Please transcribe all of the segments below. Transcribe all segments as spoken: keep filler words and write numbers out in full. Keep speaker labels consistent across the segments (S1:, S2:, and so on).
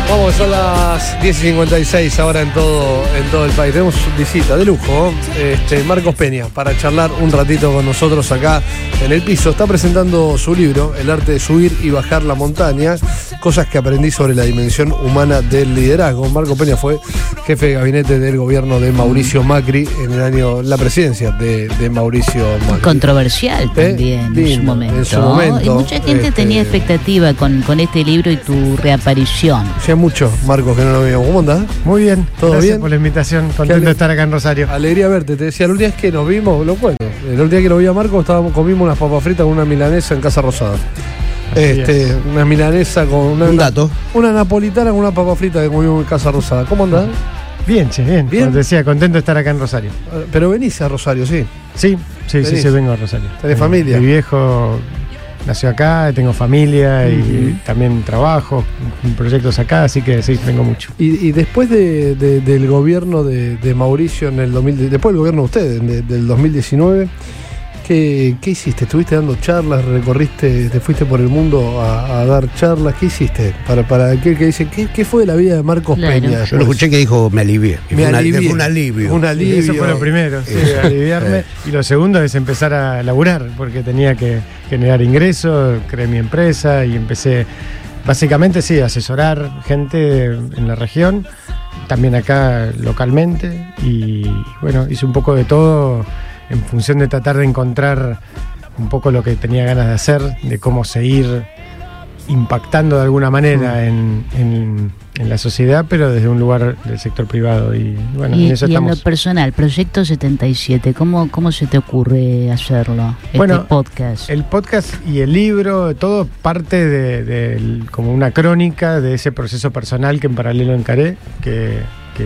S1: Vamos, son las diez y cincuenta y seis ahora en todo, en todo el país. Tenemos visita de lujo, este, Marcos Peña, para charlar un ratito con nosotros acá en el piso. Está presentando su libro, El arte de subir y bajar la montaña, cosas que aprendí sobre la dimensión humana del liderazgo. Marcos Peña fue jefe de gabinete del gobierno de Mauricio Macri en el año, la presidencia de, de Mauricio Macri.
S2: Controversial también
S1: eh,
S2: en, su momento.
S1: en su momento.
S2: Y mucha gente este, tenía expectativa con, con este libro y tu reaparición.
S1: Hacía mucho, Marcos, que no lo veíamos. ¿Cómo andás?
S3: Muy bien,
S1: ¿todo
S3: gracias
S1: bien?
S3: por la invitación, contento de estar acá en Rosario.
S1: Alegría verte, te decía, la última vez que nos vimos, lo cuento, el último día que lo vi a Marcos estábamos, comimos unas papas fritas con una milanesa en Casa Rosada. Este, una milanesa con una,
S4: un dato.
S1: Una napolitana con una papa frita que comimos en Casa Rosada. ¿Cómo andás?
S3: Bien, che, bien. Bien. Como te decía, contento de estar acá en Rosario.
S1: Pero venís a Rosario, ¿sí?
S3: Sí, sí, sí, sí, vengo a Rosario.
S1: ¿Tenés eh, familia?
S3: Mi viejo nació acá, tengo familia y uh-huh. también trabajo, proyectos acá, así que sí, vengo mucho.
S1: Y, y después de, de, del gobierno de, de Mauricio en el dos mil, después del gobierno de ustedes, de, del dos mil diecinueve, ¿qué, ¿qué hiciste? ¿Estuviste dando charlas? ¿Recorriste, te fuiste por el mundo a, a dar charlas? ¿Qué hiciste? Para, para aquel que dice, ¿qué, ¿qué fue de la vida de Marcos claro. Peña?
S4: Después? Yo lo escuché que dijo, me alivié. Que
S1: me
S4: fue,
S1: alivié.
S4: Una, fue un alivio.
S1: Un alivio.
S3: Y eso fue lo primero, sí, aliviarme. Y lo segundo es empezar a laburar, porque tenía que generar ingresos, creé mi empresa y empecé, básicamente sí, a asesorar gente en la región, también acá localmente. Y bueno, hice un poco de todo en función de tratar de encontrar un poco lo que tenía ganas de hacer, de cómo seguir impactando de alguna manera en, en, en la sociedad, pero desde un lugar del sector privado. Y bueno,
S2: y,
S3: en eso
S2: y
S3: estamos.
S2: En lo personal, Proyecto setenta y siete, ¿cómo, cómo se te ocurre hacerlo? Este
S3: bueno,
S2: podcast.
S3: El podcast y el libro, todo parte de, de como una crónica de ese proceso personal que en paralelo encaré, que, que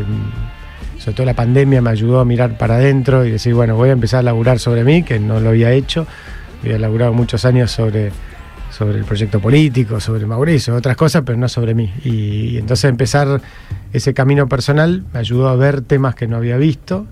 S3: sobre todo la pandemia me ayudó a mirar para adentro y decir, bueno, voy a empezar a laburar sobre mí, que no lo había hecho. Había laburado muchos años sobre, sobre el proyecto político, sobre Mauricio, otras cosas, pero no sobre mí. Y, y entonces empezar ese camino personal me ayudó a ver temas que no había visto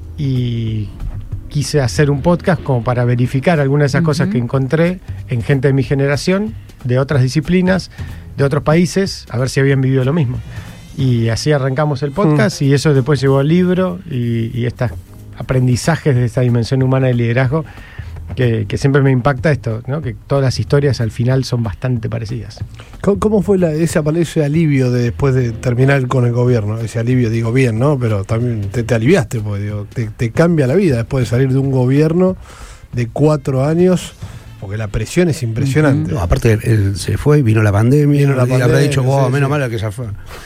S3: y quise hacer un podcast como para verificar algunas de esas uh-huh. cosas que encontré en gente de mi generación, de otras disciplinas, de otros países, a ver si habían vivido lo mismo. Y así arrancamos el podcast mm. y eso después llevó al libro y, y estos aprendizajes de esta dimensión humana del liderazgo que, que siempre me impacta esto, ¿no? Que todas las historias al final son bastante parecidas.
S1: ¿Cómo, cómo fue la, ese, ese alivio de después de terminar con el gobierno? Ese alivio, digo bien, ¿no? Pero también te, te aliviaste, porque digo, te, te cambia la vida después de salir de un gobierno de cuatro años. Porque la presión es impresionante.
S4: No, aparte él se fue y vino la pandemia.
S1: Vino la pandemia,
S4: habrá dicho, wow,
S1: sí,
S4: menos
S1: sí.
S4: mal que ya fue.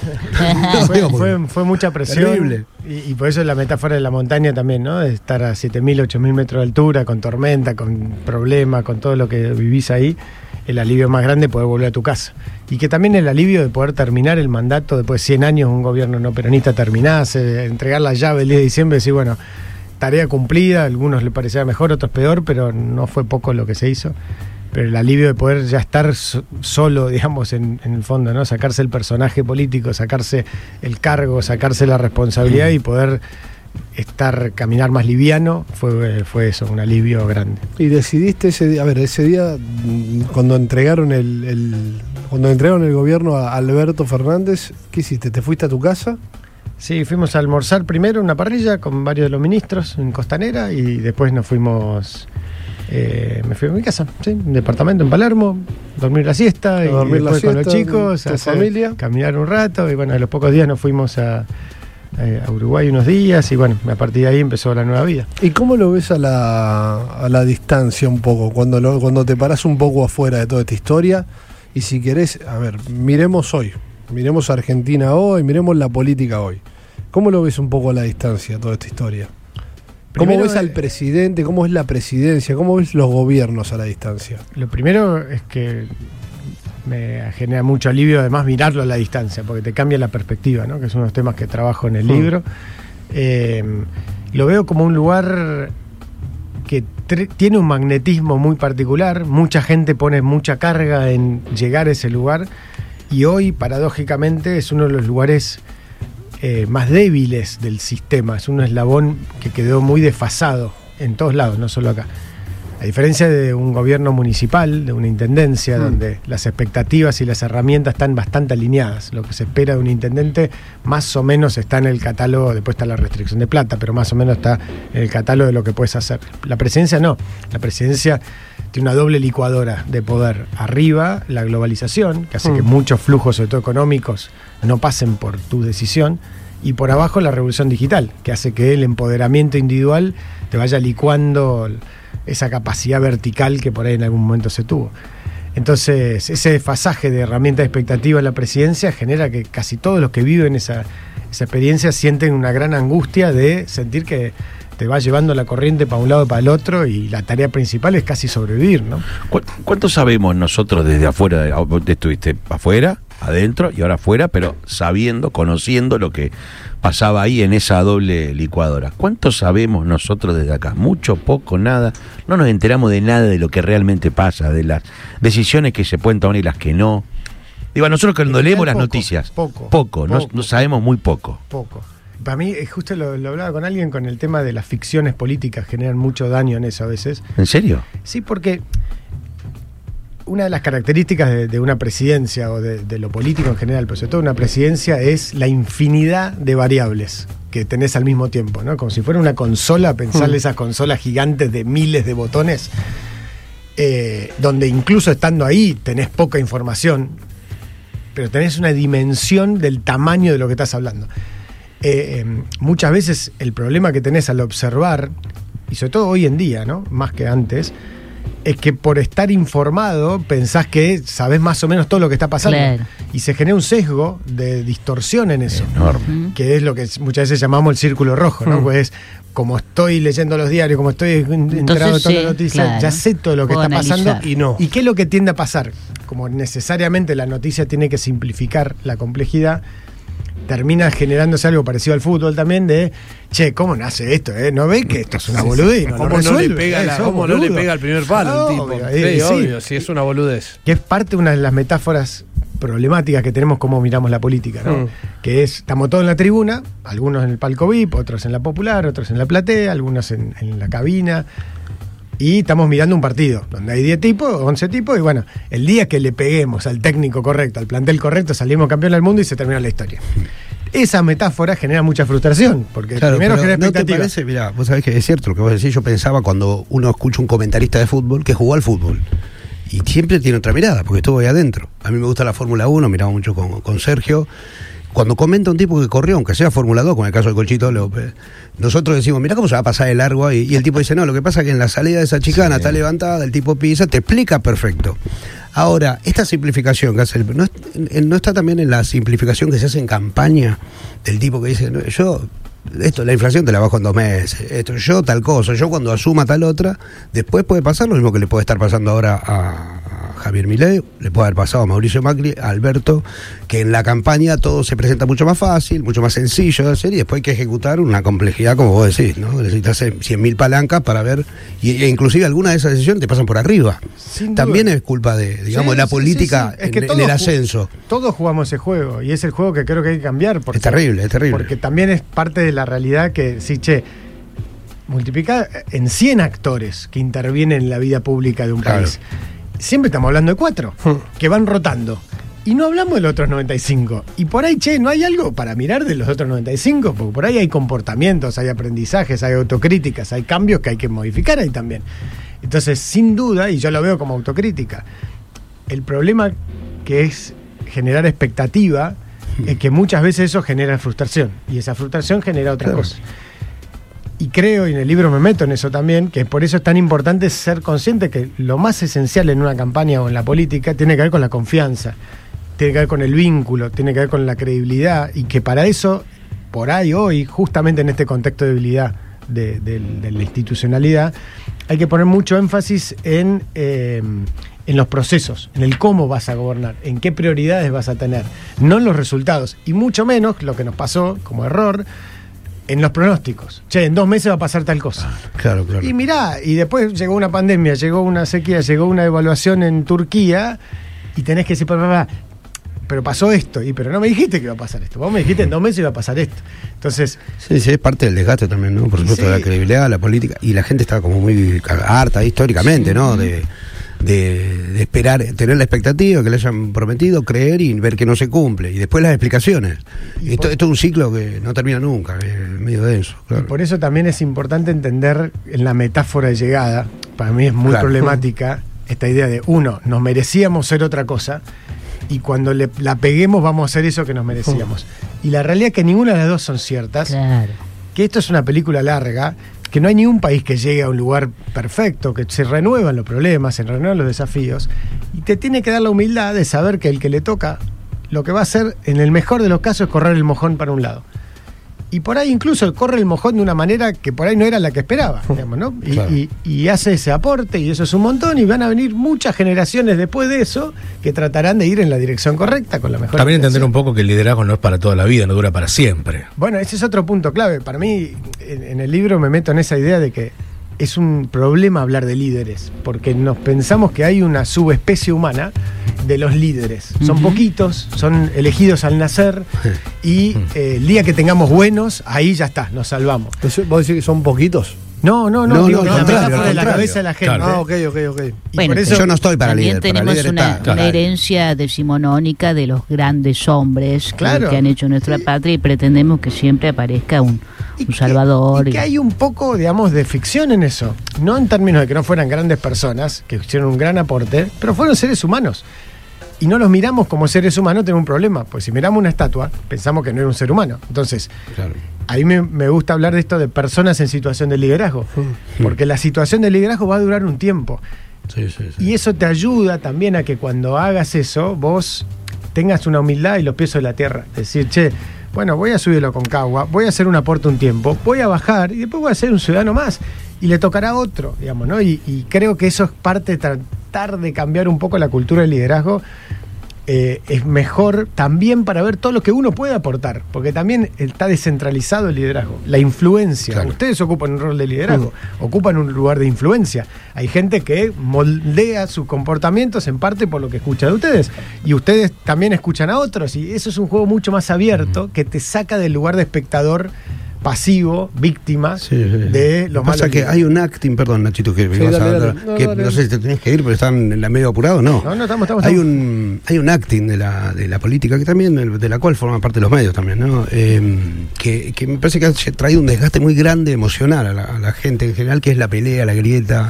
S3: fue, fue. Fue mucha presión.
S4: Terrible.
S3: Y, y por eso la metáfora de la montaña también, ¿no? De estar a siete mil, ocho mil metros de altura, con tormenta, con problemas, con todo lo que vivís ahí. El alivio más grande es poder volver a tu casa. Y que también el alivio de poder terminar el mandato después de cien años, un gobierno no peronista terminás, eh, entregar la llave el diez de diciembre y decir, bueno, tarea cumplida, a algunos les parecía mejor, otros peor, pero no fue poco lo que se hizo. Pero el alivio de poder ya estar so, solo, digamos, en, en el fondo, ¿no? Sacarse el personaje político, sacarse el cargo, sacarse la responsabilidad y poder estar, caminar más liviano, fue, fue eso, un alivio grande.
S1: Y decidiste ese día, a ver, ese día, cuando entregaron el, el cuando entregaron el gobierno a Alberto Fernández, ¿qué hiciste? ¿Te fuiste a tu casa?
S3: Sí, fuimos a almorzar primero en una parrilla con varios de los ministros en Costanera y después nos fuimos... Eh, me fui a mi casa, ¿sí? Un departamento en Palermo, dormir la siesta y
S1: dormir
S3: después
S1: la siesta,
S3: con los chicos,
S1: tu
S3: hacer,
S1: familia,
S3: caminar un rato y bueno, a los pocos días nos fuimos a, a Uruguay unos días y bueno, a partir de ahí empezó la nueva vida.
S1: ¿Y cómo lo ves a la, a la distancia un poco, cuando, lo, cuando te parás un poco afuera de toda esta historia? Y si querés, a ver, miremos hoy, miremos a Argentina hoy, miremos la política hoy. ¿Cómo lo ves un poco a la distancia toda esta historia? ¿Cómo primero, ves al presidente? ¿Cómo es la presidencia? ¿Cómo ves los gobiernos a la distancia?
S3: Lo primero es que me genera mucho alivio además mirarlo a la distancia, porque te cambia la perspectiva, ¿no? Que es uno de los temas que trabajo en el hmm. libro. Eh, lo veo como un lugar que tre- tiene un magnetismo muy particular, mucha gente pone mucha carga en llegar a ese lugar y hoy, paradójicamente, es uno de los lugares... Eh, más débiles del sistema, es un eslabón que quedó muy desfasado en todos lados, no solo acá. A diferencia de un gobierno municipal, de una intendencia, mm. donde las expectativas y las herramientas están bastante alineadas. Lo que se espera de un intendente más o menos está en el catálogo, después está la restricción de plata, pero más o menos está en el catálogo de lo que puedes hacer. La presidencia no. La presidencia tiene una doble licuadora de poder. Arriba, la globalización, que hace mm. que muchos flujos, sobre todo económicos, no pasen por tu decisión. Y por abajo, la revolución digital, que hace que el empoderamiento individual te vaya licuando esa capacidad vertical que por ahí en algún momento se tuvo. Entonces, ese desfasaje de herramientas de expectativa en la presidencia genera que casi todos los que viven esa, esa experiencia sienten una gran angustia de sentir que te va llevando la corriente para un lado y para el otro, y la tarea principal es casi sobrevivir, ¿no?
S5: ¿Cuánto sabemos nosotros desde afuera? Estuviste afuera, adentro y ahora afuera, pero sabiendo, conociendo lo que pasaba ahí en esa doble licuadora. ¿Cuánto sabemos nosotros desde acá? Mucho, poco, nada. No nos enteramos de nada de lo que realmente pasa, de las decisiones que se pueden tomar y las que no. Digo, a nosotros cuando leemos las noticias,
S3: poco,
S5: poco, no, no sabemos muy poco.
S3: Poco. Para mí, justo lo, lo hablaba con alguien con el tema de las ficciones políticas, generan mucho daño en eso a veces.
S5: ¿En serio?
S3: Sí, porque una de las características de, de una presidencia o de, de lo político en general, pero sobre todo una presidencia, es la infinidad de variables que tenés al mismo tiempo, ¿no? Como si fuera una consola, pensarle esas consolas gigantes de miles de botones, eh, donde incluso estando ahí tenés poca información, pero tenés una dimensión del tamaño de lo que estás hablando. Eh, eh, muchas veces el problema que tenés al observar, y sobre todo hoy en día, ¿no? Más que antes, es que por estar informado pensás que sabés más o menos todo lo que está pasando.
S2: Claro.
S3: Y se genera un sesgo de distorsión en eso.
S5: Enorme.
S3: Que es lo que muchas veces llamamos el círculo rojo, ¿no? Mm. Pues como estoy leyendo los diarios, como estoy enterado de todas las noticias, claro, ya sé todo lo que está
S2: analizar.
S3: pasando. Y no. ¿Y qué es lo que tiende a pasar? Como necesariamente la noticia tiene que simplificar la complejidad, termina generándose algo parecido al fútbol también, de che, ¿cómo nace esto? Eh? ¿No ve que esto es una boludez? No,
S1: ¿Cómo, no le, pega la, ¿cómo no le pega el primer palo
S3: no,
S1: el tipo?
S3: Obvio,
S1: sí,
S3: eh,
S1: obvio,
S3: sí.
S1: sí, es una boludez.
S3: Que es parte de una de las metáforas problemáticas que tenemos como miramos la política, ¿no? Mm. Que es, estamos todos en la tribuna, algunos en el palco V I P, otros en la popular, otros en la platea, algunos en, en la cabina, y estamos mirando un partido donde hay diez tipos, once tipos, y bueno, el día que le peguemos al técnico correcto, al plantel correcto, salimos campeón del mundo y se termina la historia. Esa metáfora genera mucha frustración, porque
S4: claro,
S3: primero genera
S4: ¿no
S3: expectativa.
S4: te parece? Mirá, vos sabés que es cierto lo que vos decís. Yo pensaba cuando uno escucha un comentarista de fútbol que jugó al fútbol, y siempre tiene otra mirada, porque estuvo ahí adentro. A mí me gusta la Fórmula uno, miraba mucho con, con Sergio. Cuando comenta un tipo que corrió, aunque sea Fórmula dos, como en el caso de Colchito López, nosotros decimos, mirá cómo se va a pasar de largo ahí. Y el tipo dice, no, lo que pasa es que en la salida de esa chicana sí. está levantada, el tipo pisa, te explica perfecto. Ahora, esta simplificación que hace el, no, no está también en la simplificación que se hace en campaña del tipo que dice, no, yo, esto, la inflación te la bajo en dos meses, esto, yo tal cosa, yo cuando asuma tal otra. Después puede pasar lo mismo que le puede estar pasando ahora a, a Javier Milei, le puede haber pasado a Mauricio Macri, a Alberto, que en la campaña todo se presenta mucho más fácil, mucho más sencillo de hacer, y después hay que ejecutar una complejidad, como vos decís, ¿no? Necesitas cien mil palancas para ver, y, e inclusive algunas de esas decisiones te pasan por arriba. También es culpa de, digamos, sí, de la
S3: sí,
S4: política
S3: sí, sí. Es que
S4: en,
S3: todos
S4: en el ascenso.
S3: Todos jugamos ese juego, y es el juego que creo que hay que cambiar. Porque,
S4: es terrible, es terrible.
S3: Porque también es parte de la realidad que, sí, che, multiplicar en cien actores que intervienen en la vida pública de un
S4: claro.
S3: país. Siempre estamos hablando de cuatro, que van rotando. Y no hablamos de los otros noventa y cinco. Y por ahí, che, ¿no hay algo para mirar de los otros noventa y cinco? Porque por ahí hay comportamientos, hay aprendizajes, hay autocríticas, hay cambios que hay que modificar ahí también. Entonces, sin duda, y yo lo veo como autocrítica, el problema que es generar expectativa es que muchas veces eso genera frustración. Y esa frustración genera otra claro. cosa. Y creo, y en el libro me meto en eso también, que por eso es tan importante ser consciente que lo más esencial en una campaña o en la política tiene que ver con la confianza, tiene que ver con el vínculo, tiene que ver con la credibilidad, y que para eso, por ahí hoy, justamente en este contexto de debilidad de, de, de la institucionalidad, hay que poner mucho énfasis en, eh, en los procesos, en el cómo vas a gobernar, en qué prioridades vas a tener, no en los resultados, y mucho menos lo que nos pasó como error, en los pronósticos. Che, en dos meses va a pasar tal cosa.
S4: Claro, claro.
S3: Y mirá, y después llegó una pandemia, llegó una sequía, llegó una devaluación en Turquía, y tenés que decir, pero pero pasó esto, y pero no me dijiste que iba a pasar esto, vos me dijiste en dos meses iba a pasar esto. Entonces...
S4: Sí, sí, es parte del desgaste también, ¿no? Por supuesto,
S3: sí.
S4: de la credibilidad, la política, y la gente está como muy harta históricamente, sí. ¿no? De, de, de esperar, tener la expectativa que le hayan prometido, creer y ver que no se cumple, y después las explicaciones. Y esto, esto es un ciclo que no termina nunca, es medio denso. Claro.
S3: Y por eso también es importante entender en la metáfora de llegada, para mí es muy
S4: claro.
S3: problemática esta idea de, uno, nos merecíamos ser otra cosa, y cuando le, la peguemos vamos a hacer eso que nos merecíamos. Y la realidad es que ninguna de las dos son ciertas,
S2: Claro.
S3: que esto es una película larga, que no hay ningún país que llegue a un lugar perfecto, que se renuevan los problemas, se renuevan los desafíos, y te tiene que dar la humildad de saber que el que le toca, lo que va a hacer, en el mejor de los casos, es correr el mojón para un lado. Y por ahí incluso corre el mojón de una manera que por ahí no era la que esperaba, digamos, ¿no? Y,
S4: Claro.
S3: y, y hace ese aporte, y eso es un montón, y van a venir muchas generaciones después de eso que tratarán de ir en la dirección correcta, con la mejor
S6: También entender
S3: intención.
S6: un poco que el liderazgo no es para toda la vida, no dura para siempre.
S3: Bueno, ese es otro punto clave. Para mí, en, en el libro me meto en esa idea de que es un problema hablar de líderes, porque nos pensamos que hay una subespecie humana de los líderes. Son
S2: Ujú.
S3: poquitos, son elegidos al nacer, y eh, el día que tengamos buenos, ahí ya está, nos salvamos.
S1: Entonces, ¿vos decís que son poquitos?
S3: No, no, no,
S4: No,
S3: digo,
S4: no,
S3: la
S4: al contrario,
S3: metáfora de la
S4: al contrario.
S3: cabeza de la gente.
S6: Claro.
S1: Ah, ok, ok, ok.
S3: Y
S2: Bueno,
S3: por eso,
S4: Yo no estoy para
S2: También
S4: líder, para
S2: tenemos
S4: líder
S2: una,
S4: está.
S2: una herencia decimonónica de los grandes hombres que-
S3: Claro.
S2: que, han hecho nuestra
S3: Sí.
S2: patria, y pretendemos que siempre aparezca un,
S3: y
S2: un
S3: que-
S2: salvador.
S3: Y que hay un poco, digamos, de ficción en eso. No en términos de que no fueran grandes personas, que hicieron un gran aporte, pero fueron seres humanos. Y no los miramos como seres humanos, tenemos un problema. Pues si miramos una estatua, pensamos que no era un ser humano. Entonces,
S4: Claro.
S3: a mí me, me gusta hablar de esto de personas en situación de liderazgo. Porque la situación de liderazgo va a durar un tiempo.
S4: Sí, sí, sí.
S3: Y eso te ayuda también a que cuando hagas eso, vos tengas una humildad y los pies sobre la tierra. Decir, che, bueno, voy a subirlo con Cagua, voy a hacer un aporte un tiempo, voy a bajar y después voy a ser un ciudadano más. Y le tocará a otro, digamos, ¿no? Y, y creo que eso es parte de tratar de cambiar un poco la cultura del liderazgo. Eh, es mejor también para ver todo lo que uno puede aportar, porque también está descentralizado el liderazgo, la influencia.
S4: Claro.
S3: Ustedes ocupan un rol de liderazgo, ocupan un lugar de influencia. Hay gente que moldea sus comportamientos en parte por lo que escucha de ustedes, y ustedes también escuchan a otros, y eso es un juego mucho más abierto que te saca del lugar de espectador pasivo, víctima
S4: Sí, sí.
S3: de los
S4: Lo que pasa
S3: malos
S4: que
S3: líderes.
S4: hay un acting, perdón, Nachito, que,
S1: Sí,
S4: ibas
S1: dale,
S4: a-
S1: dale. No,
S4: que
S1: dale.
S4: no sé si te tenés que ir, pero están en la medio apurado, no.
S3: No, no, estamos, estamos,
S4: Hay
S3: estamos.
S4: un hay un acting de la de la política que también de la cual forman parte los medios también, ¿no? Eh, que, que me parece que ha traído un desgaste muy grande emocional a la, a la gente en general, que es la pelea, la grieta.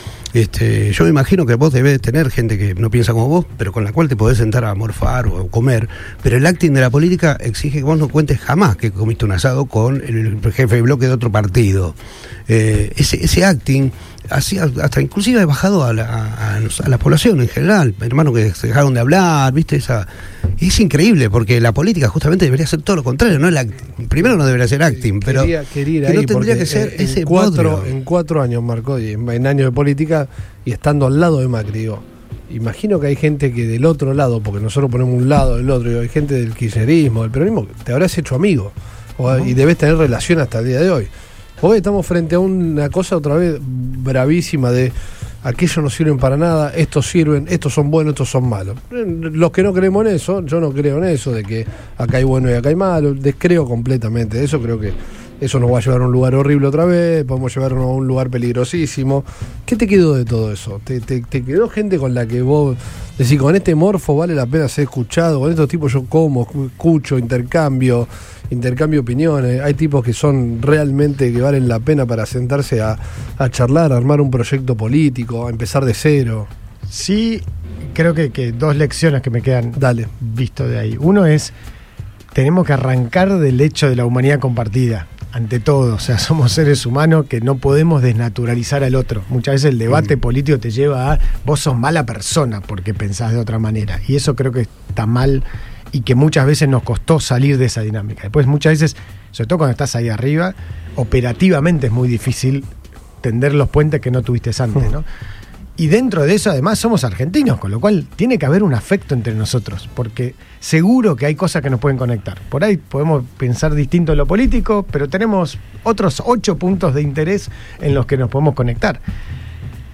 S4: Este, yo me imagino que vos debés tener gente que no piensa como vos, pero con la cual te podés sentar a morfar o a comer. Pero el acting de la política exige que vos no cuentes jamás que comiste un asado con el jefe de bloque de otro partido. Eh, ese, ese acting así, hasta inclusive ha bajado a la, a, a la población en general, hermanos que se dejaron de hablar, ¿viste? Esa, es increíble, porque la política justamente debería ser todo lo contrario, no el acting. Primero no debería ser acting, pero
S1: Quería- quería ir
S4: que no
S1: ahí
S4: tendría
S1: porque
S4: que ser
S1: en,
S4: ese
S1: cuatro,
S4: bodrio.
S1: en cuatro años, Marco, y en, en años de política, y estando al lado de Macri, digo, imagino que hay gente que del otro lado, porque nosotros ponemos un lado del otro, digo, hay gente del kirchnerismo, del peronismo, que te habrás hecho amigo, o- y debes tener relación hasta el día de hoy. Hoy estamos frente a una cosa otra vez bravísima de aquellos no sirven para nada, estos sirven, estos son buenos, estos son malos. Los que no creemos en eso, yo no creo en eso, de que acá hay bueno y acá hay malo, descreo completamente de eso, creo que eso nos va a llevar a un lugar horrible otra vez, podemos llevarnos a un lugar peligrosísimo. ¿Qué te quedó de todo eso? ¿Te, te, te quedó gente con la que vos decís, con este morfo vale la pena ser escuchado, con estos tipos yo como, escucho, intercambio, intercambio opiniones? Hay tipos que son realmente que valen la pena para sentarse a, a charlar, a armar un proyecto político, a empezar de cero.
S3: Sí, creo que, que dos lecciones que me quedan
S1: Dale.
S3: visto de ahí. Uno es, tenemos que arrancar del hecho de la humanidad compartida, ante todo. O sea, somos seres humanos que no podemos desnaturalizar al otro. Muchas veces el debate
S4: Mm.
S3: político te lleva a, vos sos mala persona porque pensás de otra manera. Y eso creo que está mal y que muchas veces nos costó salir de esa dinámica. Después muchas veces, sobre todo cuando estás ahí arriba, operativamente es muy difícil tender los puentes que no tuviste antes, ¿no? Y dentro de eso, además, somos argentinos, con lo cual tiene que haber un afecto entre nosotros, porque seguro que hay cosas que nos pueden conectar. Por ahí podemos pensar distinto en lo político, pero tenemos otros ocho puntos de interés en los que nos podemos conectar.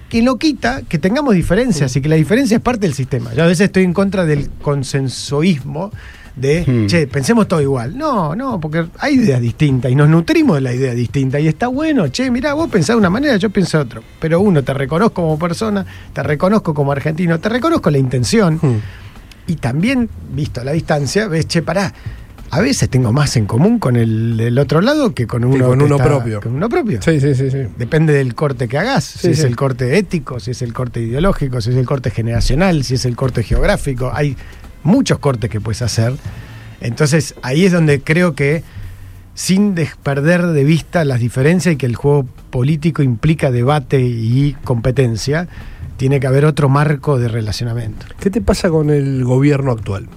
S3: que no quita que tengamos diferencias y que la diferencia es parte del sistema. Yo a veces estoy en contra del consensuismo de, hmm. che, pensemos todo igual. No, no, porque hay ideas distintas y nos nutrimos de la idea distinta y está bueno, che, mirá, vos pensás de una manera, yo pienso de otra. Pero uno, te reconozco como persona, te reconozco como argentino, te reconozco la intención hmm. y también, visto a la distancia, ves, che, pará, a veces tengo más en común con el del otro lado que con uno,
S1: sí, con
S3: que
S1: uno
S3: está,
S1: propio.
S3: Con uno propio.
S1: Sí, sí, sí, sí.
S3: Depende del corte que hagas,
S1: sí,
S3: si es
S1: sí.
S3: el corte ético, si es el corte ideológico, si es el corte generacional, si es el corte geográfico. Hay muchos cortes que puedes hacer. Entonces, ahí es donde creo que, sin perder de vista las diferencias y que el juego político implica debate y competencia, tiene que haber otro marco de relacionamiento.
S1: ¿Qué te pasa con el gobierno actual?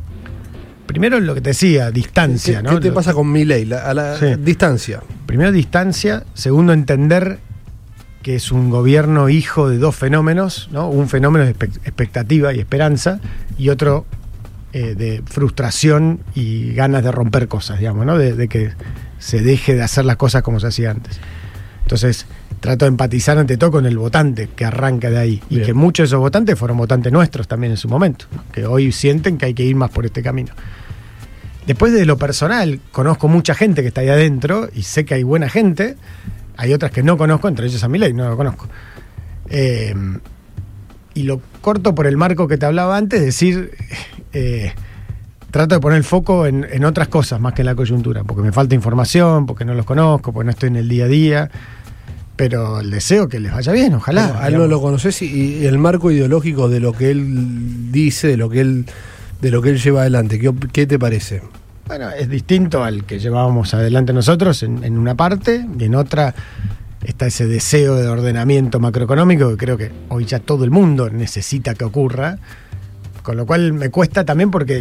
S3: Primero lo que te decía, distancia,
S1: ¿Qué,
S3: ¿no?
S1: ¿Qué te pasa con Milei? La, a la
S3: sí.
S1: distancia.
S3: Primero distancia, segundo entender que es un gobierno hijo de dos fenómenos, ¿no? Un fenómeno de expectativa y esperanza y otro eh, de frustración y ganas de romper cosas, digamos, ¿no? De, de que se deje de hacer las cosas como se hacía antes. Entonces, trato de empatizar ante todo con el votante que arranca de ahí. Bien. Y que muchos de esos votantes fueron votantes nuestros también en su momento, ¿no? Que hoy sienten que hay que ir más por este camino. Después de lo personal, conozco mucha gente que está ahí adentro y sé que hay buena gente. Hay otras que no conozco, entre ellos a Milei, no lo conozco. Eh, y lo corto por el marco que te hablaba antes, es decir, eh, trato de poner el foco en, en otras cosas más que en la coyuntura, porque me falta información, porque no los conozco, porque no estoy en el día a día. Pero el deseo que les vaya bien, ojalá.
S1: Bueno, a él no lo conoces y, y el marco ideológico de lo que él dice, de lo que él, de lo que él lleva adelante, ¿qué, qué te parece?
S3: Bueno, es distinto al que llevábamos adelante nosotros en, en una parte, y en otra está ese deseo de ordenamiento macroeconómico que creo que hoy ya todo el mundo necesita que ocurra, con lo cual me cuesta también porque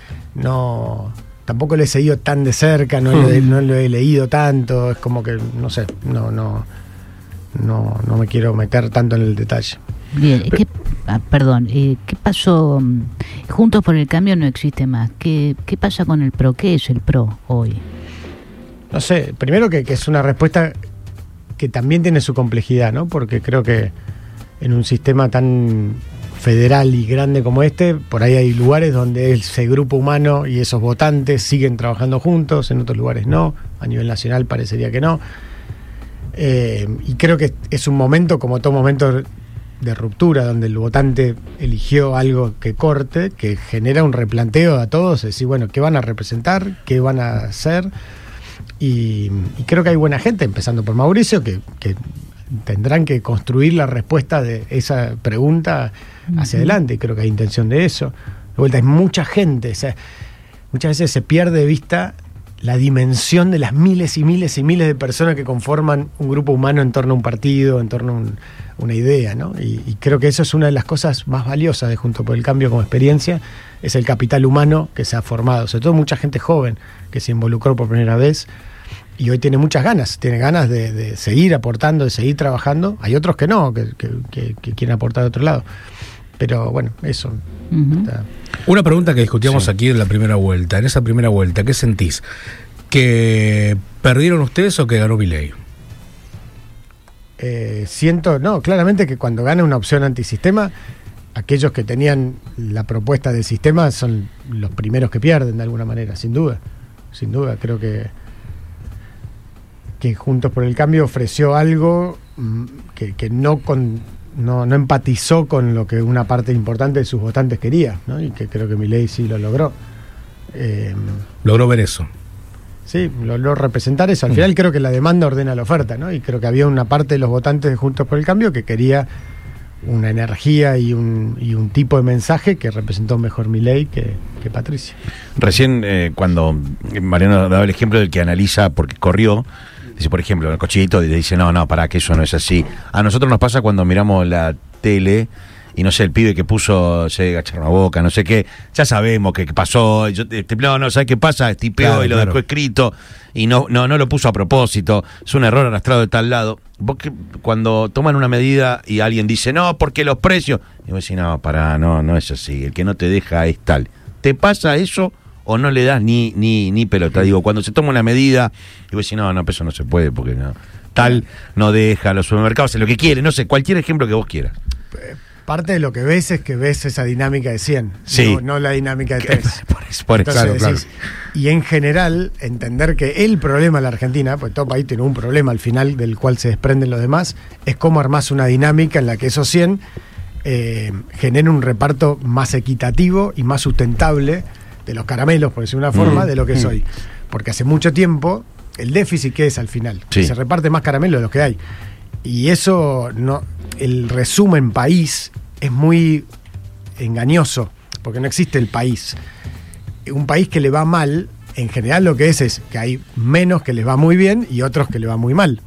S3: no tampoco lo he seguido tan de cerca, no, hmm. lo, he, no lo he leído tanto, es como que, no sé, no, no, no, no me quiero meter tanto en el detalle.
S2: Bien, ¿qué, ah, perdón, eh, ¿qué pasó? Juntos por el Cambio no existe más. ¿Qué, qué pasa con el PRO? ¿Qué es el PRO hoy?
S3: No sé, primero que, que es una respuesta que también tiene su complejidad, ¿no? Porque creo que en un sistema tan federal y grande como este, por ahí hay lugares donde ese grupo humano y esos votantes siguen trabajando juntos, en otros lugares no, a nivel nacional parecería que no. Eh, y creo que es un momento, como todo momento de ruptura, donde el votante eligió algo que corte, que genera un replanteo a todos, es decir, bueno, ¿qué van a representar? ¿Qué van a hacer? Y, y creo que hay buena gente, empezando por Mauricio, que, que tendrán que construir la respuesta de esa pregunta hacia uh-huh. adelante, y creo que hay intención de eso. De vuelta, hay mucha gente, o sea, muchas veces se pierde de vista la dimensión de las miles y miles y miles de personas que conforman un grupo humano en torno a un partido, en torno a un, una idea, ¿no? Y, y creo que eso es una de las cosas más valiosas de Juntos por el Cambio como experiencia, es el capital humano que se ha formado, sobre todo mucha gente joven que se involucró por primera vez y hoy tiene muchas ganas, tiene ganas de, de seguir aportando, de seguir trabajando. Hay otros que no, que, que, que, que quieren aportar de otro lado. Pero bueno, eso.
S6: Uh-huh. Está. Una pregunta que discutíamos sí. aquí en la primera vuelta. En esa primera vuelta, ¿qué sentís? ¿Que perdieron ustedes o que ganó Milei?
S3: Eh, siento, no, claramente que cuando gana una opción antisistema, aquellos que tenían la propuesta del sistema son los primeros que pierden de alguna manera, sin duda. Sin duda, creo que que Juntos por el Cambio ofreció algo que, que no con No, no empatizó con lo que una parte importante de sus votantes quería, ¿no? Y que creo que Milei sí lo logró. Eh,
S6: logró ver eso.
S3: Sí, logró representar eso. Al mm. final creo que la demanda ordena la oferta, ¿no? Y creo que había una parte de los votantes de Juntos por el Cambio que quería una energía y un, y un tipo de mensaje que representó mejor Milei que, que Patricia.
S5: Recién, eh, cuando Mariano daba el ejemplo del que analiza porque corrió, dice, por ejemplo, el cochito y le dice, no, no, pará, que eso no es así. A nosotros nos pasa cuando miramos la tele y no sé, el pibe que puso, se agachar la boca, no sé qué, ya sabemos qué pasó. Yo, este, no, no, ¿sabes qué pasa? Estipeó claro, y lo claro. dejó escrito y no, no, no lo puso a propósito. Es un error arrastrado de tal lado. Vos que, cuando toman una medida y alguien dice, no, porque los precios, y vos decís, no, pará, no, no es así. El que no te deja es tal. ¿Te pasa eso o no le das ni ni ni pelota. Digo, cuando se toma una medida, y vos decís, no, no, eso no se puede, porque no. Tal no deja, los supermercados hacen lo que quieren, no sé, cualquier ejemplo que vos quieras.
S3: Parte de lo que ves es que ves esa dinámica de cien,
S5: sí.
S3: no, no la dinámica de tres.
S5: Por eso, por eso.
S3: Entonces,
S5: Claro,
S3: decís,
S5: claro.
S3: Y en general, entender que el problema de la Argentina, pues todo país tiene un problema al final del cual se desprenden los demás, es cómo armás una dinámica en la que esos cien eh, generen un reparto más equitativo y más sustentable de los caramelos, por decir una forma,
S5: Mm.
S3: de lo que
S5: Mm.
S3: soy. Porque hace mucho tiempo, el déficit que es al final,
S5: Sí.
S3: que se reparte más caramelos de los que hay. Y eso, no, el resumen país es muy engañoso, porque no existe el país. Un país que le va mal, en general lo que es es que hay menos que les va muy bien y otros que le va muy mal.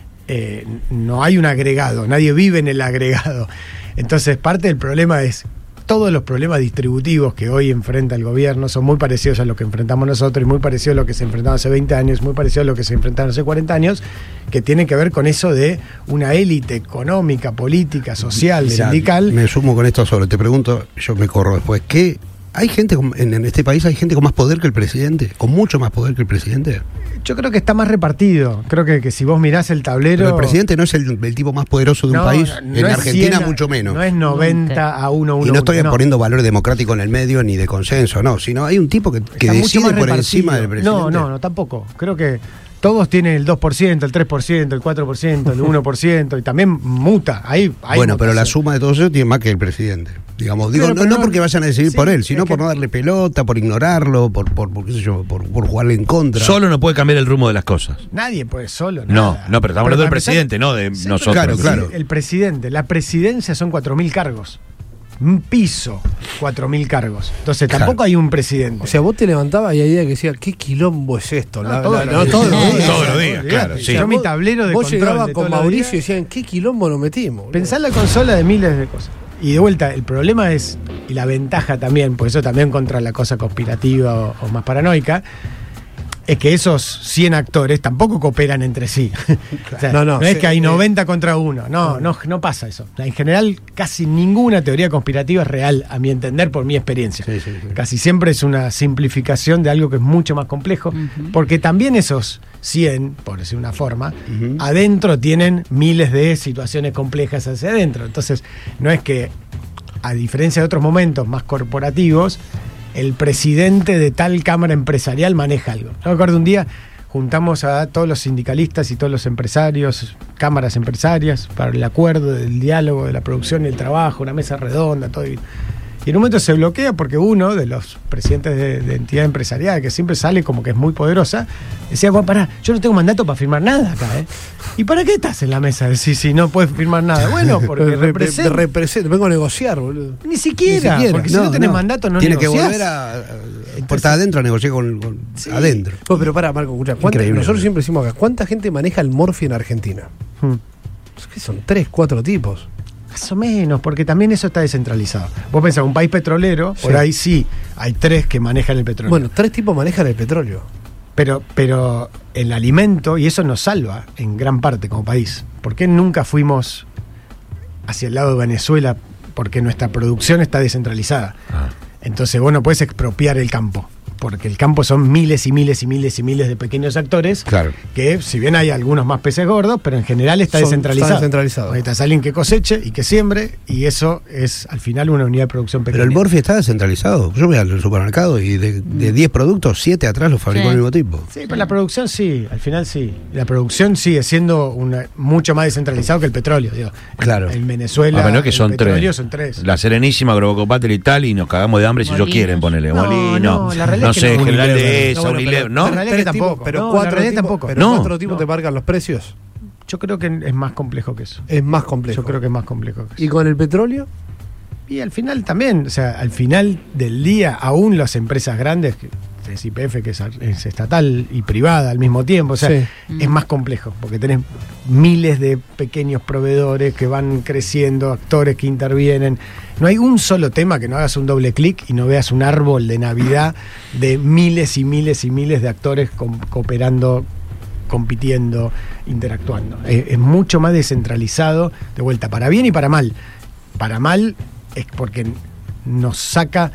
S3: Eh, no hay un agregado, nadie vive en el agregado. Entonces parte del problema es, todos los problemas distributivos que hoy enfrenta el gobierno son muy parecidos a lo que enfrentamos nosotros y muy parecidos a lo que se enfrentaba hace veinte años, muy parecidos a lo que se enfrentaron hace cuarenta años, que tienen que ver con eso de una élite económica, política, social,
S4: Mirá,
S3: sindical.
S4: Me sumo con esto solo, te pregunto, yo me corro después, ¿qué hay gente con- en, en este país hay gente con más poder que el presidente? ¿Con mucho más poder que el presidente?
S3: Yo creo que está más repartido. Creo que, que si vos mirás el tablero...
S4: Pero el presidente no es el, el tipo más poderoso de un
S3: No,
S4: país,
S3: no
S4: en
S3: es
S4: Argentina
S3: cien a-
S4: mucho menos.
S3: No es noventa a uno, uno.
S4: Y no estoy
S3: uno,
S4: poniendo valor democrático en el medio ni de consenso, no, sino hay un tipo que, que
S3: Está mucho
S4: decide
S3: más
S4: por
S3: repartido.
S4: encima del presidente.
S3: No, no, no, tampoco. Creo que todos tienen el dos por ciento, el tres por ciento, el cuatro por ciento, el uno por ciento y también muta. Ahí hay
S4: Bueno, pero la
S3: mutación.
S4: suma de todo eso tiene más que el presidente. Digamos, digo,
S3: Pero-
S4: no,
S3: pero
S4: no
S3: no-
S4: porque vayan a decidir
S3: sí,
S4: por él,
S3: es
S4: sino
S3: que-
S4: por no darle pelota, por ignorarlo, por, por, por qué sé yo, por, por jugarle en contra.
S5: Solo no puede cambiar el rumbo de las cosas.
S3: Nadie puede solo.
S5: No,
S3: nada.
S5: no, pero estamos hablando del
S3: para empezar-
S5: presidente, no de
S3: Sí,
S5: nosotros.
S4: claro,
S3: Sí,
S4: claro.
S3: El presidente, la presidencia son cuatro mil cargos. Un piso, cuatro mil cargos. Entonces
S4: Claro.
S3: tampoco hay un presidente.
S1: O sea, vos te levantabas y había que decía, ¿qué quilombo es esto?
S3: No,
S1: La-
S3: todos
S1: la-
S3: los
S1: no,
S3: días.
S1: todos los días.
S5: Todos los días, claro, sí.
S3: Yo mi
S1: vos-
S3: tablero de
S1: Vos
S3: control
S1: llegabas
S3: de
S1: con
S3: todos los
S1: Mauricio y
S3: días.
S1: decían, ¿qué quilombo nos metimos? boludo?
S3: Pensá la consola de miles de cosas. Y de vuelta, el problema es, y la ventaja también, por eso también contra la cosa conspirativa o, o más paranoica, es que esos cien actores tampoco cooperan entre sí. O sea,
S1: No,
S3: no,
S1: no,
S3: es
S1: sí,
S3: que hay
S1: eh,
S3: noventa contra uno. No, no, no pasa eso. O sea, en general, casi ninguna teoría conspirativa es real, a mi entender, por mi experiencia.
S4: Sí, sí, sí.
S3: Casi siempre es una simplificación de algo que es mucho más complejo, porque también esos cien, por decir una forma,
S4: Ujú.
S3: adentro tienen miles de situaciones complejas hacia adentro. Entonces, no es que, a diferencia de otros momentos más corporativos, el presidente de tal cámara empresarial maneja algo. Yo me acuerdo un día, juntamos a todos los sindicalistas y todos los empresarios, cámaras empresarias, para el acuerdo del diálogo, de la producción y el trabajo, una mesa redonda, todo. Y y en un momento se bloquea porque uno de los presidentes de, de entidad empresarial, que siempre sale como que es muy poderosa, decía, Juan, pará, yo no tengo mandato para firmar nada acá, ¿eh? ¿Y para qué estás en la mesa? Si, si no puedes firmar nada. Bueno, porque
S1: Re- re-
S3: representa.
S1: represento, vengo a negociar, boludo.
S3: Ni siquiera,
S1: Ni siquiera.
S3: porque si no tenés mandato no
S4: Tiene
S3: negociás.
S4: que volver a, a puerta adentro a negociar con, con
S3: Sí.
S4: adentro.
S1: No, pero para, Marco, escucha, ¿cuánta-
S4: Increíble.
S1: nosotros siempre decimos acá, ¿cuánta gente maneja el morfi en Argentina?
S3: Hmm.
S1: Es que son tres, cuatro tipos.
S3: Más o menos, porque también eso está descentralizado. Vos pensás, un país petrolero, por
S1: Sí.
S3: ahí sí, hay tres que manejan el petróleo.
S1: Bueno, tres tipos manejan el petróleo.
S3: Pero, pero el alimento, y eso nos salva en gran parte como país. ¿Por qué nunca fuimos hacia el lado de Venezuela? Porque nuestra producción está descentralizada.
S5: Ah.
S3: Entonces vos no puedes expropiar el campo, porque el campo son miles y miles y miles y miles de pequeños actores
S4: Claro.
S3: que, si bien hay algunos más peces gordos, pero en general está
S1: Son-
S3: descentralizado.
S1: está descentralizado.
S3: Necesitas alguien que coseche y que siembre, y eso es al final una unidad de producción pequeña.
S4: Pero el Morphy está descentralizado. Yo voy al supermercado y de de diez productos, siete atrás los fabricó
S2: Sí.
S4: el mismo tipo.
S3: Sí, pero la producción sí, al final sí. La producción sigue siendo una, mucho más descentralizado que el petróleo. Digo.
S4: Claro.
S3: En, en Venezuela,
S5: Ah, pero no es que
S3: el
S5: son
S3: petróleo
S5: tres.
S3: son tres.
S5: La Serenísima, Globocopátel y tal, y nos cagamos de hambre si ellos
S2: Molinos.
S5: quieren ponerle
S3: No,
S5: molino.
S3: no, la realidad
S5: No
S3: es que
S5: sé,
S3: no.
S5: General
S3: Unilever.
S5: de esa,
S1: No, bueno,
S5: Unilever,
S1: pero-
S5: ¿no?
S3: la realidad
S1: Tres
S3: es que
S1: tipos,
S3: tampoco.
S1: pero
S3: No, la
S1: cuatro
S3: realidad
S1: tipos,
S3: tampoco.
S1: pero
S5: No.
S1: cuatro tipos
S3: No.
S1: te marcan los precios.
S3: Yo creo que es más complejo que eso.
S1: Es más complejo.
S3: Yo creo que es más complejo que eso.
S1: ¿Y con el petróleo?
S3: Y al final también, o sea, al final del día, aún las empresas grandes, que es Y P F, que es, es estatal y privada al mismo tiempo, o sea,
S1: Sí.
S3: es más complejo, porque tenés miles de pequeños proveedores que van creciendo, actores que intervienen. No hay un solo tema que no hagas un doble clic y no veas un árbol de Navidad de miles y miles y miles de actores com- cooperando, compitiendo, interactuando. Es, es mucho más descentralizado, de vuelta, para bien y para mal. Para mal es porque nos saca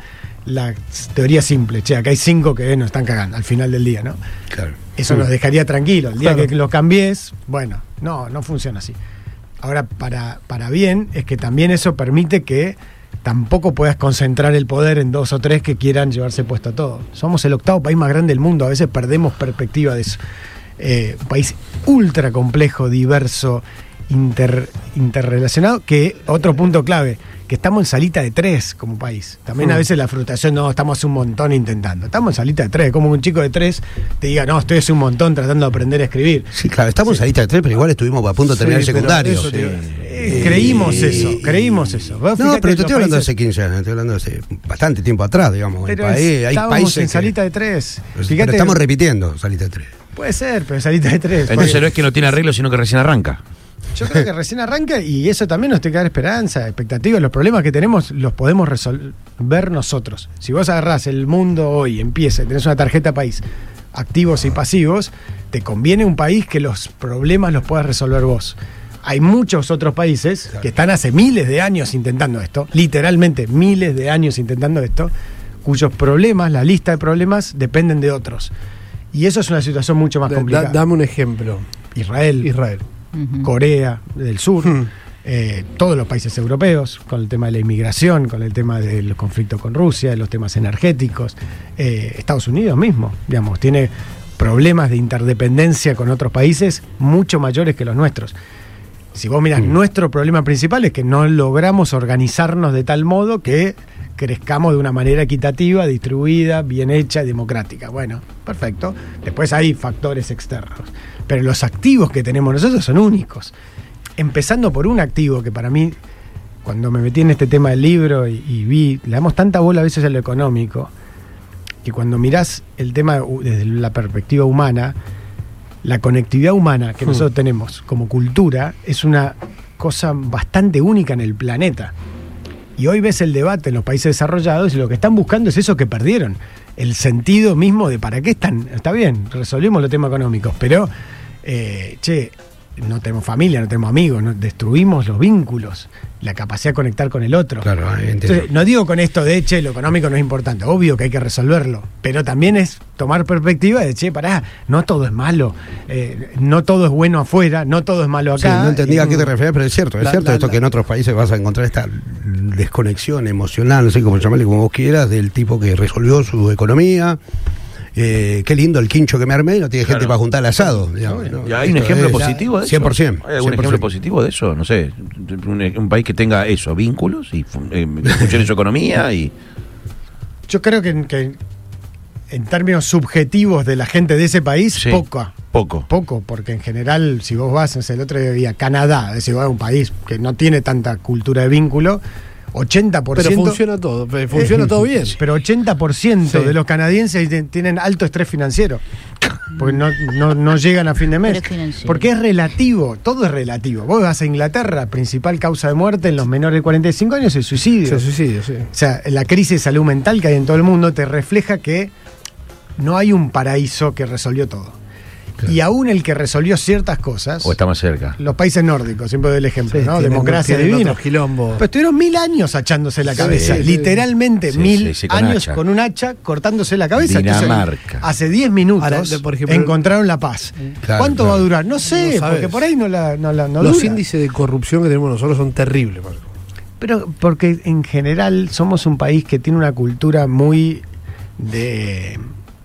S3: la teoría simple, che, acá hay cinco que nos están cagando al final del día, ¿no?
S4: Claro.
S3: Eso nos dejaría tranquilos. El día
S1: Claro.
S3: que lo cambies, bueno, no, no funciona así. Ahora, para, para bien, es que también eso permite que tampoco puedas concentrar el poder en dos o tres que quieran llevarse puesto a todo. Somos el octavo país más grande del mundo, a veces perdemos perspectiva de eso. Eh, un país ultra complejo, diverso, inter, interrelacionado, que otro punto clave, que estamos en salita de tres como país. También
S1: Mm.
S3: a veces la frustración, no, estamos hace un montón intentando. Estamos en salita de tres, como un chico de tres te diga, no, estoy hace un montón tratando de aprender a escribir.
S4: Sí, claro, estamos en lista de tres, pero igual estuvimos a punto de terminar
S1: Sí,
S4: el
S1: pero
S4: secundario.
S1: eso te-
S4: Sí.
S3: Eh, creímos eso, creímos eso. Vos
S4: No,
S3: fíjate
S4: pero te
S3: los
S4: estoy hablando de
S3: países-
S4: hace quince años, estoy hablando de hace bastante tiempo atrás, digamos. El
S3: Pero
S4: país, hay
S3: estábamos
S4: países
S3: en
S4: que-
S3: salita de tres.
S4: pero
S3: Fíjate,
S4: estamos repitiendo salita de tres.
S3: puede ser, pero salita de tres.
S5: Entonces
S3: Porque
S5: no es que no tiene arreglo, sino que recién arranca.
S3: yo creo que recién arranca y eso también nos tiene que dar esperanza, expectativas. Los problemas que tenemos los podemos resolver nosotros. Si vos agarrás el mundo hoy, empieza, tenés una tarjeta país, activos y pasivos, te conviene un país que los problemas los puedas resolver vos. Hay muchos otros países que están hace miles de años intentando esto, literalmente miles de años intentando esto, cuyos problemas, la lista de problemas, dependen de otros. Y eso es una situación mucho más
S1: Da-
S3: complicada.
S1: dame un ejemplo.
S3: Israel,
S1: Israel.
S2: Ujú.
S3: Corea del Sur,
S1: Hmm.
S3: eh, todos los países europeos, con el tema de la inmigración, con el tema del conflicto con Rusia, de los temas energéticos, eh, Estados Unidos mismo, digamos, tiene problemas de interdependencia con otros países mucho mayores que los nuestros. Si vos mirás, nuestro problema principal es que no logramos organizarnos de tal modo que crezcamos de una manera equitativa, distribuida, bien hecha, democrática. Bueno, perfecto. Después hay factores externos. Pero los activos que tenemos nosotros son únicos. Empezando por un activo que para mí, cuando me metí en este tema del libro y, y vi, le damos tanta bola a veces a lo económico, que cuando mirás el tema uh, desde la perspectiva humana, la conectividad humana que
S1: Hmm.
S3: nosotros tenemos como cultura es una cosa bastante única en el planeta. Y hoy ves el debate en los países desarrollados y lo que están buscando es eso que perdieron. El sentido mismo de para qué están. Está bien, resolvimos los temas económicos, pero, eh, che, no tenemos familia, no tenemos amigos, no, destruimos los vínculos, la capacidad de conectar con el otro.
S4: Claro, ahí entiendo.
S3: Entonces, no digo con esto de, che, lo económico no es importante, obvio que hay que resolverlo, pero también es tomar perspectiva de, che, pará, no todo es malo, eh, no todo es bueno afuera, no todo es malo
S4: Sí,
S3: acá.
S4: no entendí
S3: y-
S4: a qué te refieres, pero es cierto, es
S1: La-
S4: cierto
S1: la-
S4: esto
S1: la-
S4: que en otros países vas a encontrar esta desconexión emocional, no sé cómo llamarle, como vos quieras, del tipo que resolvió su economía. Eh, qué lindo el quincho que me armé, no tiene gente
S5: Claro.
S4: para juntar el asado. Digamos, ¿no?
S5: ¿Y ¿Hay un
S4: Esto
S5: ejemplo
S4: es-
S5: positivo de eso?
S4: cien por ciento.
S5: ¿Hay algún
S4: cien por
S5: ejemplo
S4: ciento.
S5: positivo de eso? No sé, un, un país que tenga eso, vínculos y fu- eh, que funcione su economía y...
S3: Yo creo que, que en términos subjetivos de la gente de ese país,
S5: Sí.
S3: poco.
S5: Poco.
S3: Poco, porque en general, si vos vas, no sé, el otro día a Canadá, es decir, vas a un país que no tiene tanta cultura de vínculo, ochenta por ciento.
S1: Pero funciona todo, eh, funciona todo bien.
S3: Pero ochenta por ciento
S1: Sí.
S3: de los canadienses ten- tienen alto estrés financiero. Porque no, no, no llegan a fin de mes.
S2: Estrés financiero.
S3: Porque es relativo, todo es relativo. Vos vas a Inglaterra, principal causa de muerte en los menores de cuarenta y cinco años es el suicidio.
S1: Se suicidio, sí.
S3: O sea, la crisis de salud mental que hay en todo el mundo te refleja que no hay un paraíso que resolvió todo. Y aún el que resolvió ciertas cosas,
S5: O está más cerca.
S3: los países nórdicos, siempre doy el ejemplo,
S1: Sí,
S3: ¿no?
S1: tienen-
S3: Democracia
S1: tienen
S3: divina.
S1: otros quilombos.
S3: Pero estuvieron mil años achándose la
S1: Sí,
S3: cabeza,
S1: sí, sí.
S3: literalmente
S5: Sí,
S3: mil
S5: sí, sí, con
S3: años
S5: hacha.
S3: con un hacha cortándose la cabeza. Entonces,
S5: Dinamarca.
S3: hace diez minutos
S1: Ahora, de- por ejemplo,
S3: encontraron la paz.
S4: Claro,
S3: ¿Cuánto
S4: claro.
S3: va a durar? No sé,
S1: No sabes.
S3: porque por ahí no la, no la no
S1: Los
S3: dura.
S1: índices de corrupción que tenemos nosotros son terribles, Marco.
S3: Pero porque en general somos un país que tiene una cultura muy de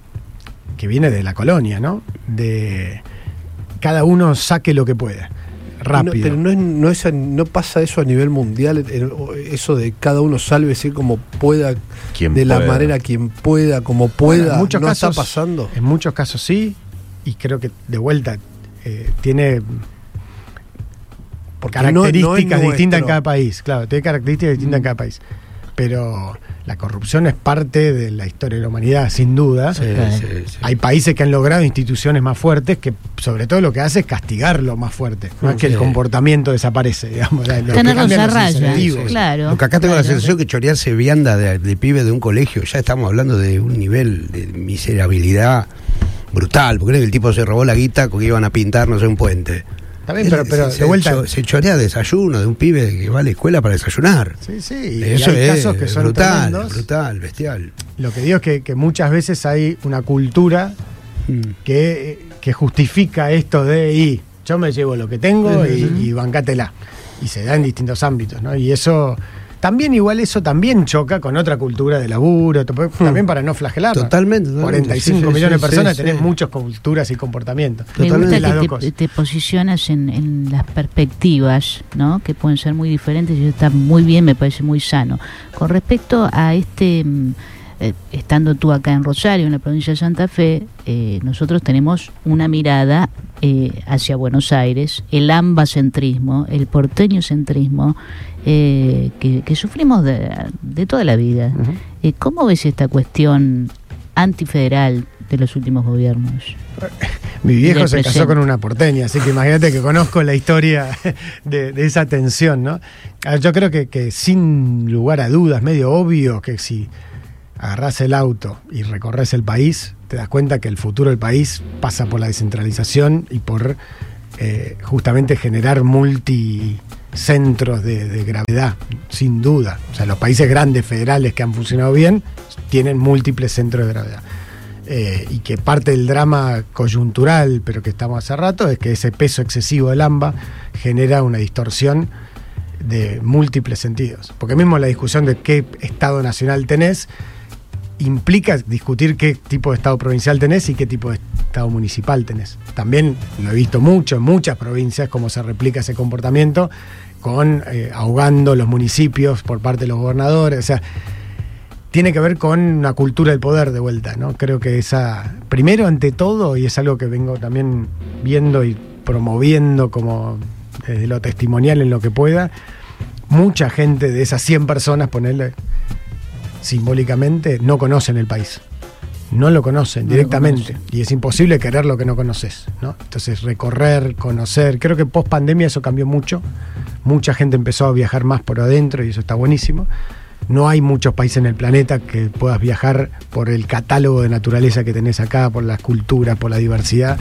S3: que viene de la colonia, ¿no? De cada uno saque lo que pueda, rápido.
S1: No, pero no, es, no, es a- no pasa eso a nivel mundial, el- o eso de cada uno sálvese como pueda,
S5: Quien
S1: de la
S5: pueda.
S1: manera quien pueda, como
S3: Bueno,
S1: pueda.
S3: en muchos
S1: no
S3: casos,
S1: está pasando.
S3: En muchos casos sí, y creo que de vuelta eh, tiene
S1: Porque no- no es
S3: características distintas en
S1: nuestro.
S3: cada país. Claro, tiene características distintas en cada país. Pero la corrupción es parte de la historia de la humanidad, sin duda.
S4: Sí,
S2: Claro.
S4: sí, sí.
S3: Hay países que han logrado instituciones más fuertes que sobre todo lo que hace es castigarlo más fuerte. No es que el
S4: Sí.
S3: comportamiento desaparece, digamos. Lo que
S2: Tenerlos
S3: cambian
S2: a
S3: los
S2: raya,
S3: incentivos.
S2: claro.
S4: Lo que acá tengo la
S2: claro.
S4: sensación que chorearse vianda de, de pibe de un colegio, ya estamos hablando de un nivel de miserabilidad brutal, porque el tipo se robó la guita porque iban a pintar, no sé, un puente.
S3: Está bien, pero, pero
S4: se,
S3: de vuelta.
S4: Se, se chorea desayuno de un pibe que va a la escuela para desayunar.
S3: Sí, sí. Y
S4: Eso
S3: hay
S4: es
S3: casos que son
S4: brutal,
S3: tremendos.
S4: brutal, bestial.
S3: Lo que digo es que, que muchas veces hay una cultura
S4: Mm.
S3: que, que justifica esto de y yo me llevo lo que tengo y, y bancátela. Y se da en distintos ámbitos, ¿no? Y eso también, igual eso también choca con otra cultura de laburo, también para no flagelar.
S4: Totalmente, totalmente.
S3: cuarenta y cinco
S4: Sí, sí,
S3: millones
S4: sí,
S3: de personas,
S4: sí,
S3: tenés
S4: sí.
S3: muchas culturas y comportamientos.
S2: Me
S4: Totalmente.
S2: gusta
S3: Las dos
S2: que
S3: cosas.
S2: te, te posicionas en, en las perspectivas, ¿no? Que pueden ser muy diferentes y eso está muy bien, me parece muy sano. Con respecto a este, mm, eh, estando tú acá en Rosario, en la provincia de Santa Fe, eh, nosotros tenemos una mirada eh, hacia Buenos Aires, el ambacentrismo, el porteñocentrismo, eh, que, que sufrimos de, de toda la vida.
S3: Ujú.
S2: Eh, ¿Cómo ves esta cuestión antifederal de los últimos gobiernos?
S3: Mi viejo
S2: Del
S3: se casó
S2: presente.
S3: con una porteña, así que imagínate que conozco la historia de, de esa tensión, ¿no? A ver, yo creo que, que sin lugar a dudas, medio obvio que si agarrás el auto y recorres el país, te das cuenta que el futuro del país pasa por la descentralización y por eh, justamente generar multicentros de, de gravedad, sin duda. O sea, los países grandes federales que han funcionado bien tienen múltiples centros de gravedad. Eh, y que parte del drama coyuntural, pero que estamos hace rato, es que ese peso excesivo del AMBA genera una distorsión de múltiples sentidos. Porque mismo la discusión de qué Estado nacional tenés implica discutir qué tipo de Estado provincial tenés y qué tipo de Estado municipal tenés. También lo he visto mucho en muchas provincias cómo se replica ese comportamiento con eh, ahogando los municipios por parte de los gobernadores. O sea, tiene que ver con una cultura del poder de vuelta, ¿no? Creo que esa, primero ante todo, y es algo que vengo también viendo y promoviendo como desde lo testimonial en lo que pueda, mucha gente de esas cien personas, ponerle simbólicamente, no conocen el país. No lo conocen
S2: No
S3: directamente.
S2: lo conocen.
S3: Y es imposible querer lo que no conoces, ¿no? Entonces, recorrer, conocer. Creo que post pandemia eso cambió mucho. Mucha gente empezó a viajar más por adentro y eso está buenísimo. No hay muchos países en el planeta que puedas viajar por el catálogo de naturaleza que tenés acá, por las culturas, por la diversidad.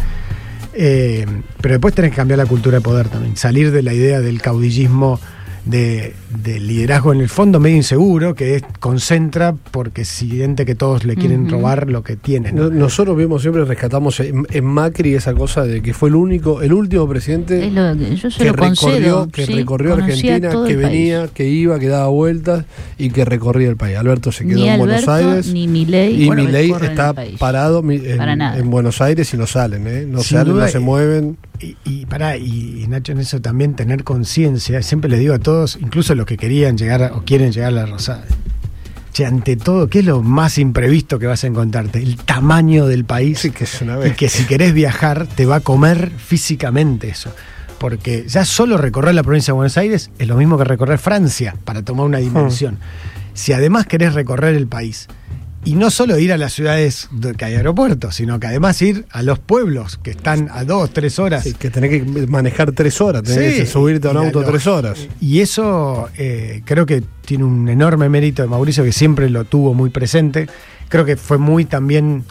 S3: Eh, pero después tenés que cambiar la cultura de poder también. Salir de la idea del caudillismo de, de liderazgo en el fondo medio inseguro, que es, concentra porque siente que todos le quieren
S2: Ujú.
S3: robar lo que tienen, ¿no?
S1: No- Nosotros vemos siempre, rescatamos en, en Macri esa cosa de que fue el único, el último presidente
S2: Es lo que- yo se
S1: que
S2: lo concedo.
S1: recorrió, que
S2: sí,
S1: recorrió
S2: conocía
S1: Argentina,
S2: todo
S1: que
S2: el país.
S1: venía, que iba, que daba vueltas y que recorría el país. Alberto se quedó
S2: Ni
S1: en Buenos
S2: Alberto,
S1: Aires
S2: ni Milei
S1: y
S2: bueno,
S1: Milei
S2: recorren
S1: está
S2: el país.
S1: parado mi- en,
S2: Para nada.
S1: en Buenos Aires y no salen, ¿eh? No
S3: Sin
S1: salen,
S3: duda,
S1: no se
S3: y-
S1: mueven.
S3: Y, y pará, y, y Nacho, en eso también tener conciencia, siempre le digo a todos, incluso los que querían llegar a- o quieren llegar a la Rosada, che, ante todo, ¿qué es lo más imprevisto que vas a encontrarte? El tamaño del país.
S1: Sí, que es una
S3: Y
S1: vez.
S3: que si querés viajar, te va a comer físicamente eso. Porque ya solo recorrer la provincia de Buenos Aires es lo mismo que recorrer Francia, para tomar una dimensión. Si además querés recorrer el país, y no solo ir a las ciudades de- que hay aeropuertos, sino que además ir a los pueblos que están a dos, tres horas.
S1: Sí, que tenés que manejar tres horas, tenés
S3: Sí,
S1: que subirte a un
S3: y a
S1: auto
S3: los-
S1: tres horas.
S3: Y eso eh, creo que tiene un enorme mérito de Mauricio, que siempre lo tuvo muy presente. Creo que fue muy también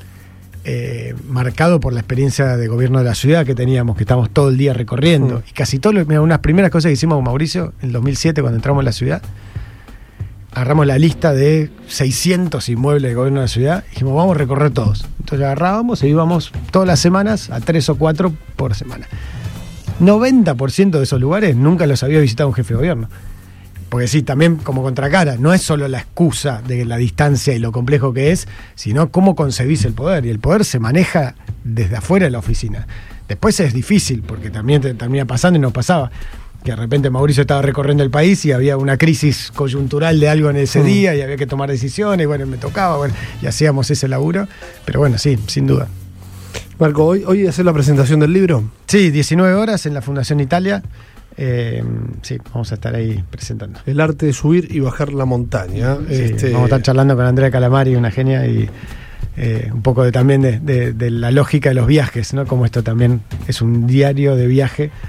S3: eh, marcado por la experiencia de gobierno de la ciudad que teníamos, que estamos todo el día recorriendo.
S1: Mm.
S3: Y casi todo, lo- mira, unas primeras cosas que hicimos con Mauricio en el dos mil siete, cuando entramos en la ciudad, agarramos la lista de seiscientos inmuebles del gobierno de la ciudad y dijimos, vamos a recorrer todos. Entonces agarrábamos e íbamos todas las semanas a tres o cuatro por semana. noventa por ciento de esos lugares nunca los había visitado un jefe de gobierno. Porque sí, también como contracara, no es solo la excusa de la distancia y lo complejo que es, sino cómo concebís el poder. Y el poder se maneja desde afuera de la oficina. Después es difícil, porque también te termina pasando y nos pasaba, que de repente Mauricio estaba recorriendo el país y había una crisis coyuntural de algo en ese
S1: Mm.
S3: día y había que tomar decisiones, y bueno, me tocaba, bueno, y hacíamos ese laburo. Pero bueno, sí, sin duda.
S1: Marco, hoy, hoy hacer la presentación del libro.
S3: Sí, diecinueve horas en la Fundación Italia. Eh, sí, vamos a estar ahí presentando.
S1: El arte de subir y bajar la montaña.
S3: Sí,
S1: Este,
S3: vamos a estar charlando con Andrea Calamari, una genia, y eh, un poco de, también de, de- de la lógica de los viajes, ¿no? Como esto también es un diario de viaje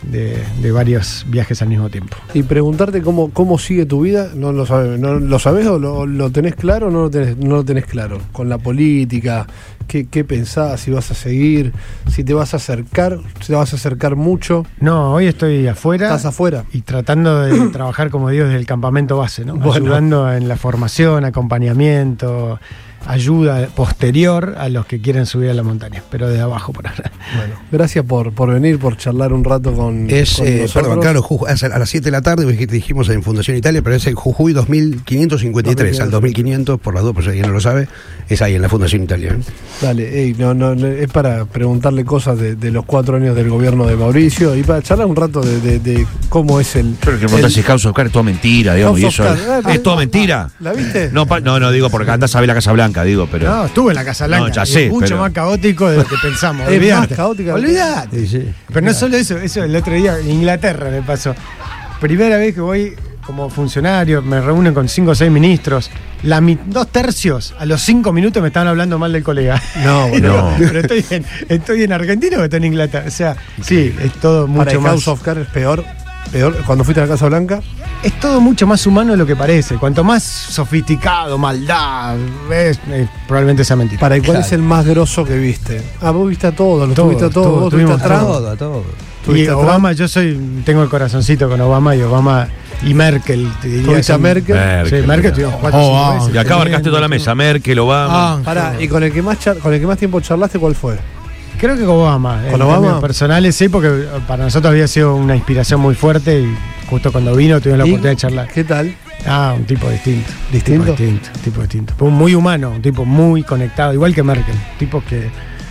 S3: de, de varios viajes al mismo tiempo.
S1: Y preguntarte cómo, cómo sigue tu vida, ¿no lo sabes, no, lo sabés o lo, lo tenés claro o no lo tenés, no lo tenés claro? Con la política, ¿qué, qué pensás? Si vas a seguir, si te vas a acercar, si te vas a acercar mucho.
S3: No, hoy estoy afuera.
S1: ¿Estás afuera?
S3: Y tratando de trabajar, como digo, desde el campamento base, ¿no?
S1: Bueno.
S3: Ayudando en la formación, acompañamiento, ayuda posterior a los que quieren subir a la montaña, pero desde abajo por ahora.
S1: Bueno, gracias por, por venir, por charlar un rato con,
S4: Es,
S1: con
S4: eh,
S1: nosotros.
S4: perdón, claro, Jujuy, es a las siete de la tarde, dijiste- dijimos en Fundación Italia, pero es el Jujuy dos mil quinientos cincuenta y tres, al dos mil quinientos, por las dos, por si alguien no lo sabe, es ahí en la Fundación Italia. ¿eh?
S1: Dale, ey, no, no, no, es para preguntarle cosas de, de los cuatro años del gobierno de Mauricio y para charlar un rato de, de, de cómo es el...
S5: Pero que preguntas si House of Cards es toda mentira, digamos, y
S1: House
S5: eso
S1: of
S5: es,
S1: Cards, ah,
S5: es toda mentira.
S1: ¿La viste?
S5: No, pa- no, no, digo porque andás a ver la Casa Blanca, digo, pero.
S3: No, estuve en la Casa Blanca.
S5: No, ya
S3: y
S5: sé,
S3: es mucho
S5: pero-
S3: más caótico de lo que pensamos.
S1: Es más
S3: Olvídate.
S1: caótica.
S3: Olvídate.
S4: Sí, sí.
S3: Pero no solo eso, eso el otro día en Inglaterra me pasó. Primera vez que voy como funcionario, me reúnen con cinco o seis ministros. La, mi- dos tercios, a los cinco minutos me estaban hablando mal del colega.
S1: No,
S3: Y digo,
S5: no.
S3: Pero estoy en, estoy en Argentina o estoy en Inglaterra. O sea, sí, es todo
S1: Para
S3: mucho
S1: el
S3: más.
S1: House of Cards es peor, peor. Cuando fuiste a la Casa Blanca,
S3: Es todo mucho más humano de lo que parece. Cuanto más sofisticado, maldad, es, es- probablemente sea mentira.
S1: para el cuál
S3: Claro.
S1: es el más grosso que viste. Ah, vos viste a todos, lo
S3: Todos,
S1: tuviste a todos,
S3: todos,
S1: vos tuviste a
S3: tuvimos
S1: Trump.
S3: todo.
S4: Todo, a todo.
S3: Y
S1: Tuviste a Trump.
S3: Obama, yo soy, tengo el corazoncito con Obama y Obama y Merkel. Te diría
S1: Tuviste
S3: que son-
S1: a Merkel.
S5: Merkel,
S3: Sí, Merkel tuvimos cuatro o
S6: Oh,
S3: cinco
S6: ah,
S3: veces.
S5: Y acá abarcaste toda la mesa, Merkel, Obama.
S6: Ah,
S1: Pará, y con el que más char- con el que más tiempo charlaste, ¿cuál fue?
S3: Creo que con Obama.
S1: ¿Con
S3: en
S1: Obama?
S3: términos personales, sí, porque para nosotros había sido una inspiración muy fuerte y justo cuando vino tuvimos la
S1: ¿Y
S3: oportunidad de charlar.
S1: ¿Qué tal?
S3: Ah, un tipo distinto.
S1: ¿Distinto?
S3: Un tipo distinto, un tipo distinto. Fue muy humano, un tipo muy conectado, igual que Merkel. Tipos que,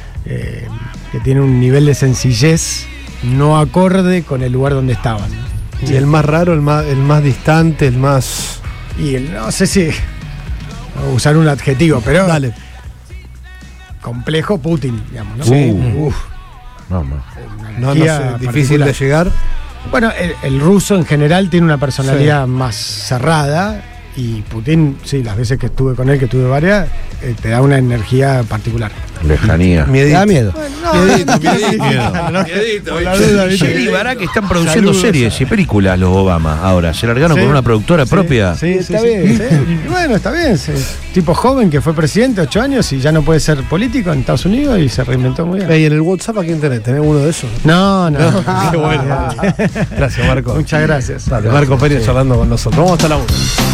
S3: eh, que tiene un nivel de sencillez no acorde con el lugar donde estaban. ¿no?
S1: Y el más raro, el más, el más distante, el más.
S3: Y el- no sé si usar un adjetivo, pero
S1: Dale.
S3: complejo Putin, digamos, ¿no?
S5: Sí.
S3: Uf,
S5: No, no.
S3: una
S1: No, no
S3: energía
S1: sé, difícil
S3: particular.
S1: de llegar.
S3: Bueno, el, el ruso en general tiene una personalidad más cerrada y Putin, sí, las veces que estuve con él, que tuve varias, eh, te da una energía particular.
S5: Lejanía.
S4: Me da miedo.
S1: Miedito, miedito.
S5: Miedito,
S3: Por la duda, ¿viste?
S5: Che, y verá que están produciendo
S3: Saludos.
S5: series y películas los Obama ahora. Se largaron
S3: Sí.
S5: con una productora
S3: Sí,
S5: propia.
S3: Sí,
S4: Está
S3: sí,
S4: bien.
S3: sí. Y bueno, está bien. sí. Tipo joven que fue presidente, ocho años y ya no puede ser político en Estados Unidos y se reinventó muy bien.
S1: Ey, en el WhatsApp, ¿a quién tenés? ¿Tenés uno de esos?
S3: No, no.
S1: Qué bueno. Gracias, Marco.
S3: Muchas gracias.
S1: Dale, Marco Pérez charlando con nosotros. Vamos hasta la una.